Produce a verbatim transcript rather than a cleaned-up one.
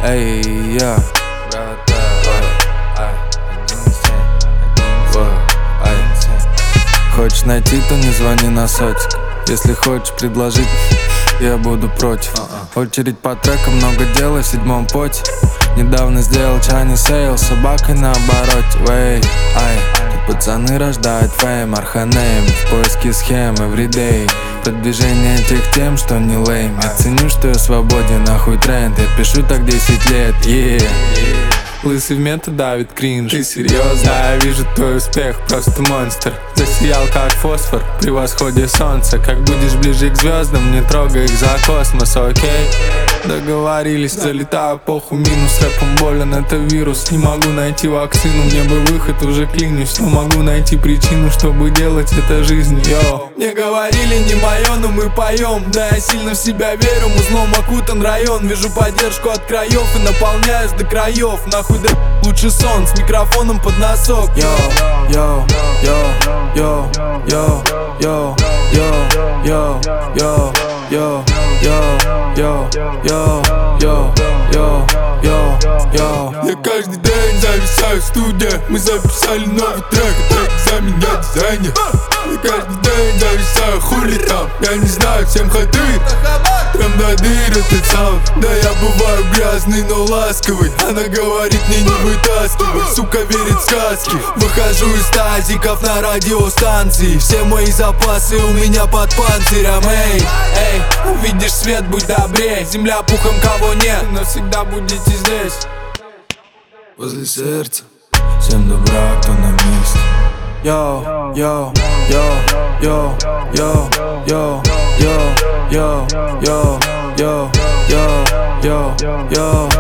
эй, я, брата, ай, хочешь найти, то не звони на сотик. Если хочешь предложить, я буду против. Очередь по трекам, много дела в седьмом поте. Недавно сделал чайный сейл с собакой на обороте. Вей, ай, тут пацаны рождают фейм, арханейм в поиске схем everyday. Продвижение тех тем, что не лейм. Я ценю, что я свободен, нахуй тренд. Я пишу так десять лет, yeah. Лысый в мета давит кринж. Ты серьезно? Да, я вижу твой успех, просто монстр. Засиял как фосфор при восходе солнца. Как будешь ближе к звездам, не трогай их за космос, окей? Договорились, залетаю похуй, минус рэпом болен, это вирус. Не могу найти вакцину, мне бы выход, уже клянусь. Но могу найти причину, чтобы делать это жизнь, йо. Мне говорили не моё, но мы поем. Да, я сильно в себя верю, узлом окутан район. Вижу поддержку от краев и наполняюсь до краев. Нахуй да лучше сон с микрофоном под носок. Йо, йо, йо, йо, йо, йо, йо, йо, йо, йо, йо, йо, йо, йо, йо, йо, йо. Я каждый день зависаю в студии. Мы записали новый трек, трек за меня дизайнер. Я каждый день зависаю, хули там. Я не знаю, всем ходы. Прям до дыр этот саунд. Да я бываю грязный, но ласковый. Она говорит мне не вытаскивай, сука верит в сказки. Выхожу из тазиков на радиостанции. Все мои запасы у меня под панцирем. Эй, эй, увидишь свет, будь добрей. Земля пухом, кого нет, навсегда будете здесь. Возле сердца всем добра, кто на месте. Йо, йо, йо, йо, йо, йо, йо, йо, йо, йо, йо, йо, йо.